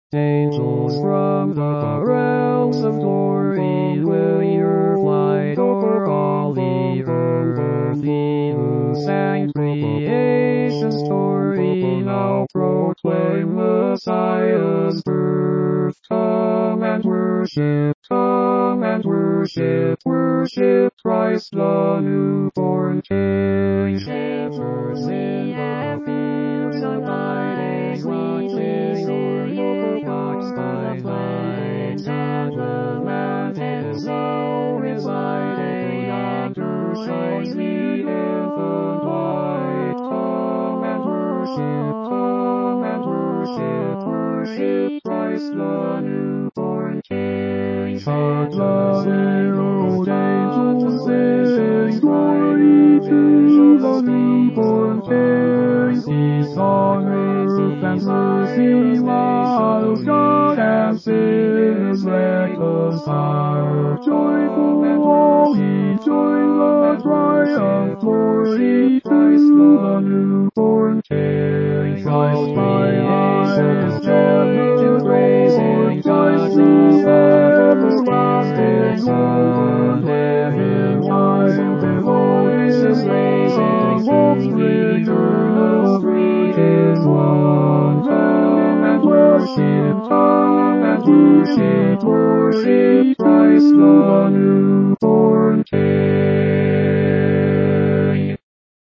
Angels from the realms of glory will hear flight o'er all the earth. He who sang creation's story now proclaim Messiah's birth. Come and worship, worship Christ the newborn King. Shepherds in the fields abiding, watching o'er your flocks by night, and the mountains low residing, yonder shines the infant light. Come and worship Christ the newborn King. Shout the herald angels sing, glory to the newborn King. Peace on earth and mercy mild, God and sinners reconciled. Joyful all ye join the triumph glory, Christ the newborn King. Christ creation's champion praising, Christ the everlasting Lord. Heaven while the voices raising, hope's eternal three in one. Come and worship Christ the newborn King.